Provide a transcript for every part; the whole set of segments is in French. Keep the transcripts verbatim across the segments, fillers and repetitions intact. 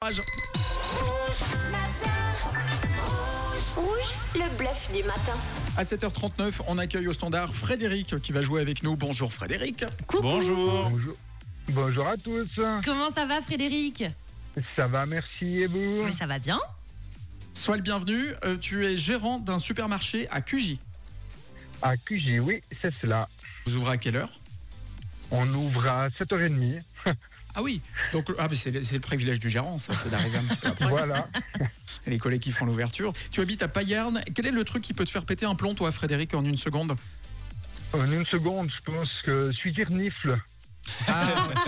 courage. Rouge, le bluff du matin. À sept heures trente-neuf, on accueille au standard Frédéric qui va jouer avec nous. Bonjour Frédéric. Coucou. Bonjour. Bonjour. Bonjour à tous. Comment ça va, Frédéric? Ça va, merci. Et vous? Mais ça va bien. Sois le bienvenu. Euh, tu es gérant d'un supermarché à Q J. À Q J, oui, c'est cela. Vous ouvrez à quelle heure? On ouvre à sept heures trente. Ah oui. Donc ah, mais c'est, le, c'est le privilège du gérant, ça, c'est d'arriver un petit peu après. Voilà. Les collègues qui font l'ouverture. Tu habites à Payerne. Quel est le truc qui peut te faire péter un plomb, toi, Frédéric, en une seconde? En une seconde, je pense que suivre nifle. Ah,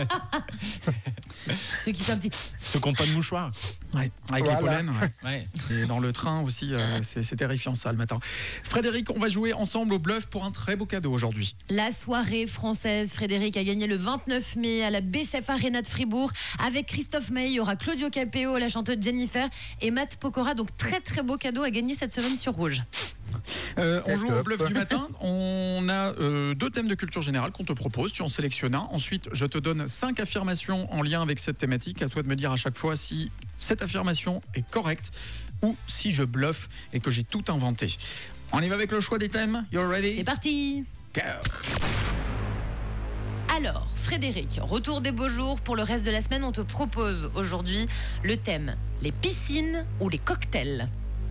Ceux qui font un petit... Ceux qui n'ont pas de mouchoir. ouais, avec Voilà. les pollens. Ouais. Ouais. Et dans le train aussi, euh, c'est, c'est terrifiant ça le matin. Frédéric, on va jouer ensemble au bluff pour un très beau cadeau aujourd'hui. La soirée française, Frédéric a gagné le vingt-neuf mai à la B C F Arena de Fribourg. Avec Christophe May, il y aura Claudio Capéo, la chanteuse Jennifer et Matt Pokora. Donc très très beau cadeau à gagner cette semaine sur Rouge. Euh, on C'est joue top. au bluff du matin. On a euh, deux thèmes de culture générale qu'on te propose. Tu en sélectionnes un. Ensuite, je te donne cinq affirmations en lien avec cette thématique. À toi de me dire à chaque fois si cette affirmation est correcte ou si je bluffe et que j'ai tout inventé. On y va avec le choix des thèmes. You're ready? C'est parti. Go. Alors, Frédéric, retour des beaux jours. Pour le reste de la semaine, on te propose aujourd'hui le thème les piscines ou les cocktails.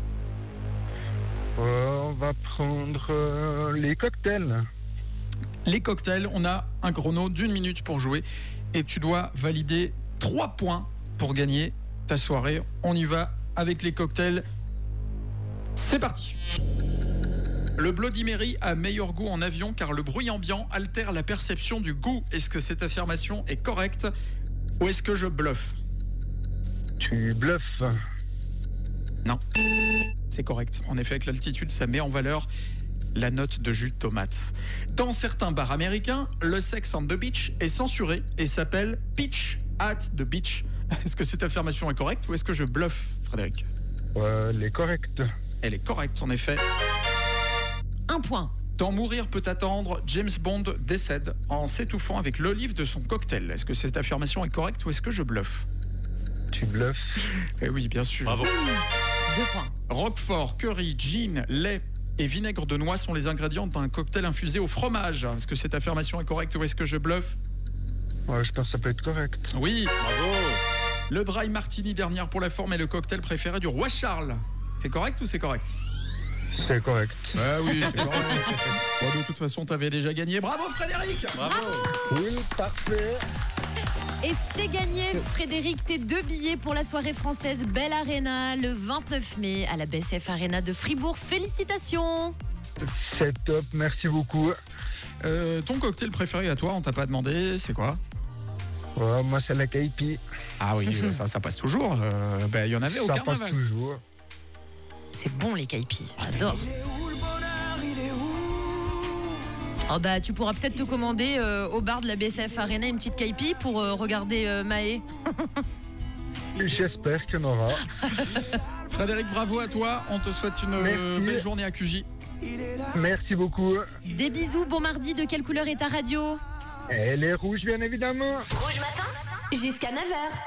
Euh, on va prendre euh, les cocktails. Les cocktails, on a un chrono d'une minute pour jouer et tu dois valider trois points pour gagner ta soirée. On y va avec les cocktails. C'est parti. Le Bloody Mary a meilleur goût en avion car le bruit ambiant altère la perception du goût. Est-ce que cette affirmation est correcte ou est-ce que je bluffe? Tu bluffes. Non, c'est correct. En effet, avec l'altitude, ça met en valeur la note de jus de tomate. Dans certains bars américains, le sex on the beach est censuré et s'appelle pitch at the beach. Est-ce que cette affirmation est correcte ou est-ce que je bluffe, Frédéric? Euh, les corrects. Elle est correcte, en effet. Un point. Dans Mourir peut attendre, James Bond décède en s'étouffant avec l'olive de son cocktail. Est-ce que cette affirmation est correcte ou est-ce que je bluffe? Tu bluffes. Eh oui, bien sûr. Bravo. Deux points. Roquefort, curry, gin, lait et vinaigre de noix sont les ingrédients d'un cocktail infusé au fromage. Est-ce que cette affirmation est correcte ou est-ce que je bluffe? Ouais, je pense que ça peut être correct. Oui. Bravo. Le dry martini dernière pour la forme est le cocktail préféré du roi Charles. C'est correct ou c'est correct? C'est correct. Ah oui, c'est correct. Bon, de toute façon, t'avais déjà gagné. Bravo Frédéric. Bravo. Oui, parfait. Et c'est gagné, Frédéric, tes deux billets pour la soirée française Belle Arena le vingt-neuf mai à la B C F Arena de Fribourg. Félicitations. C'est top, merci beaucoup. Euh, ton cocktail préféré à toi, on t'a pas demandé, c'est quoi? Ouais, moi, c'est la K P. Ah oui, ça, ça passe toujours. Euh, ben, il y en avait au Ça carnaval. passe toujours. C'est bon les caipis, j'adore. Oh bah tu pourras peut-être te commander euh, au bar de la B C F Arena une petite caipi pour euh, regarder euh, Maë. J'espère qu'il y en aura. Frédéric, bravo à toi. On te souhaite une euh, Merci. belle journée à Q J. Merci beaucoup. Des bisous, bon mardi, de quelle couleur est ta radio? Elle est rouge, bien évidemment. Rouge matin, jusqu'à neuf heures.